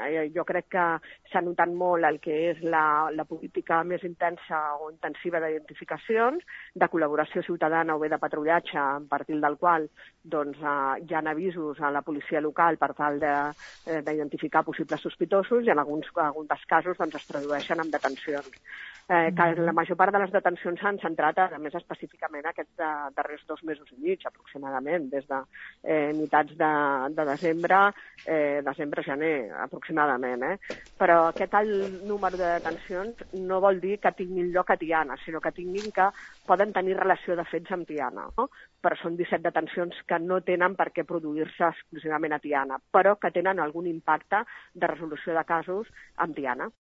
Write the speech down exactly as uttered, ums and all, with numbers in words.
Eh, jo crec que s'ha notat molt el que és la, la política més intensa o intensiva d'identificacions, de col·laboració ciutadana o bé de patrullatge, a partir del qual doncs, eh, hi ha avisos a la policia local per tal d'identificar eh, possibles sospitosos i en alguns, alguns casos doncs, es tradueixen en detencions. Eh, que la major part de les detencions s'han centrat, a més específicament, aquests de, darrers dos mesos i mig, aproximadament, des de eh, meitats de, de desembre, eh, desembre-gener, aproximadament. Eh? Però aquest alt número de detencions no vol dir que tinguin lloc a Tiana, sinó que tinguin que poden tenir relació de fets amb Tiana. No? Però són disset detencions que no tenen per què produir-se exclusivament a Tiana, però que tenen algun impacte de resolució de casos amb Tiana.